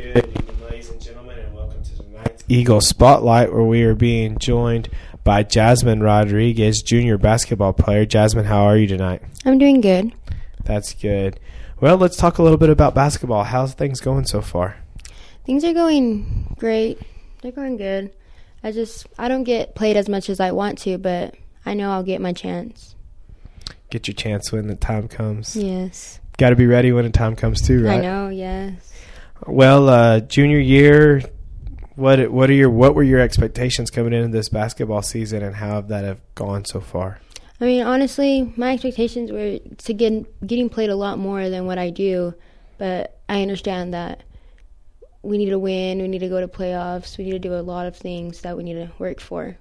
Good evening, ladies and gentlemen, and welcome to tonight's Eagle Spotlight, where we are being joined by Jasmine Rodriguez, junior basketball player. Jasmine, how are you tonight? I'm doing good. That's good. Well, let's talk a little bit about basketball. How's things going so far? Things are going great. They're going good. I don't get played as much as I want to, but I know I'll get my chance. Get your chance when the time comes. Yes. Got to be ready when the time comes too, right? I know, yes. Well, junior year, what were your expectations coming into this basketball season, and how have gone so far? I mean, honestly, my expectations were to getting played a lot more than what I do, but I understand that we need to win, we need to go to playoffs, we need to do a lot of things that we need to work for.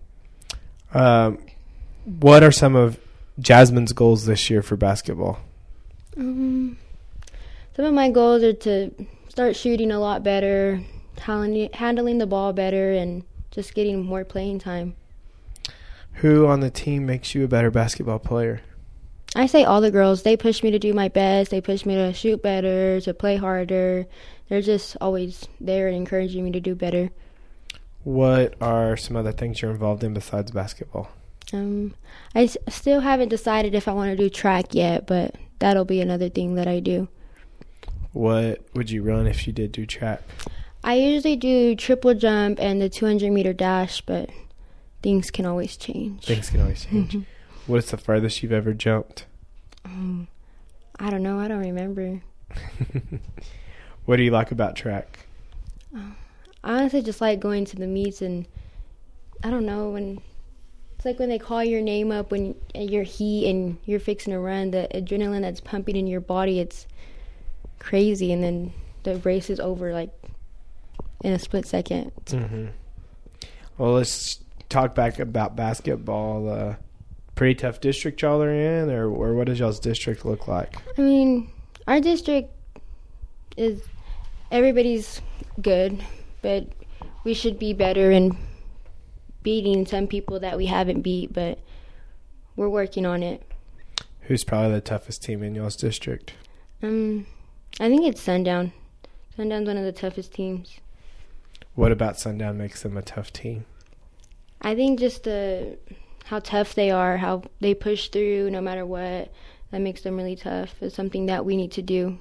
What are some of Jasmine's goals this year for basketball? Some of my goals are to start shooting a lot better, handling the ball better, and just getting more playing time. Who on the team makes you a better basketball player? I say all the girls. They push me to do my best. They push me to shoot better, to play harder. They're just always there and encouraging me to do better. What are some other things you're involved in besides basketball? I still haven't decided if I want to do track yet, but that'll be another thing that I do. What would you run if you did do track? I usually do triple jump and the 200-meter dash, but things can always change. Things can always change. What's the farthest you've ever jumped? I don't know. I don't remember. What do you like about track? I honestly just like going to the meets, and I don't know, it's like when they call your name up when you're heat and you're fixing to run, the adrenaline that's pumping in your body, it's crazy, and then the race is over like in a split second. Mm-hmm. Well, let's talk back about basketball. Pretty tough district y'all are in, or what does y'all's district look like? I mean, our district is, everybody's good, but we should be better in beating some people that we haven't beat, but we're working on it. Who's probably the toughest team in y'all's district? I think it's Sundown. Sundown's one of the toughest teams. What about Sundown makes them a tough team? I think just how tough they are, how they push through no matter what, that makes them really tough. It's something that we need to do.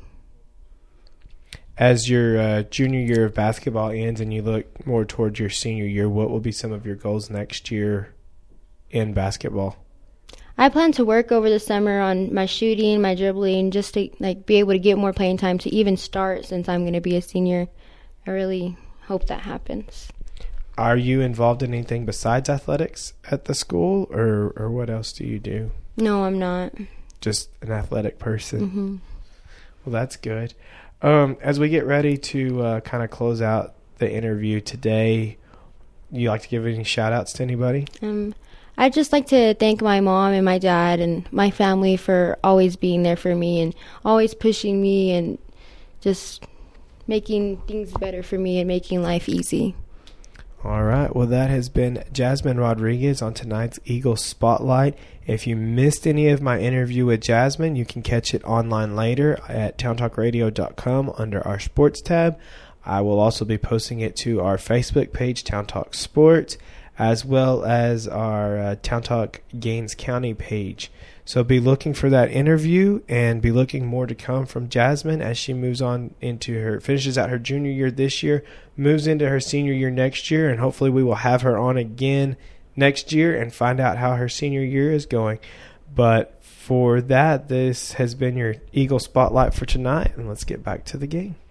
As your junior year of basketball ends and you look more towards your senior year, what will be some of your goals next year in basketball? I plan to work over the summer on my shooting, my dribbling, just to be able to get more playing time to even start since I'm going to be a senior. I really hope that happens. Are you involved in anything besides athletics at the school, or what else do you do? No, I'm not. Just an athletic person? Mm-hmm. Well, that's good. As we get ready to kind of close out the interview today, you like to give any shout-outs to anybody? I'd just like to thank my mom and my dad and my family for always being there for me and always pushing me and just making things better for me and making life easy. All right. Well, that has been Jasmine Rodriguez on tonight's Eagle Spotlight. If you missed any of my interview with Jasmine, you can catch it online later at towntalkradio.com under our sports tab. I will also be posting it to our Facebook page, Town Talk Sports, as well as our Town Talk Gaines County page. So be looking for that interview and be looking more to come from Jasmine as she moves on finishes out her junior year this year, moves into her senior year next year, and hopefully we will have her on again next year and find out how her senior year is going. But for that, this has been your Eagle Spotlight for tonight, and let's get back to the game.